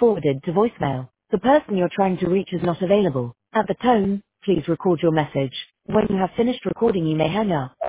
forwarded to voicemail. The person you're trying to reach is not available. At the tone, please record your message. When you have finished recording, you may hang up.